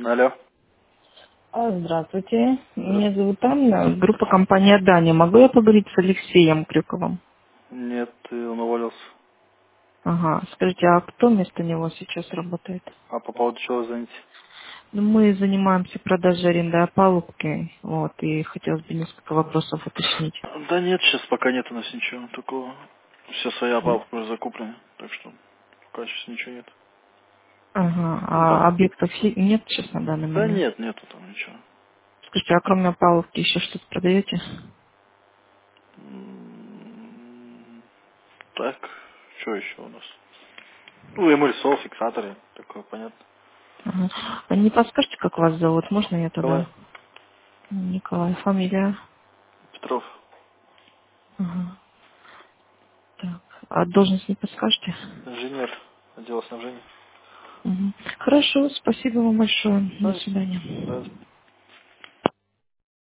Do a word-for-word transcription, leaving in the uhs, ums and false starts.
Алло. А, Здравствуйте, меня зовут Анна, группа компания «Дания». Могу я поговорить с Алексеем Крюковым? Нет, ты он уволился. Ага, скажите, а кто вместо него сейчас работает? А по поводу чего звоните? Ну, мы занимаемся продажей аренды опалубки, вот, и хотелось бы несколько вопросов уточнить. Да нет, сейчас пока нет у нас ничего такого. Все своя папка уже закуплены, так что пока сейчас ничего нет. Ага, Да. а объектов си- нет сейчас на данный Да момент? нет, нету там ничего. Скажите, а кроме опалубки еще что-то продаете? М, Так, что еще у нас? Ну, эмульсол, фиксаторы, такое понятно. Ага. А не подскажете, как вас зовут? Можно я Николай туда? Николай, фамилия? Петров, Ага, так. А должность не подскажете? инженер отдела снабжения. Мгм. Хорошо, спасибо вам большое. До Да, свидания. да,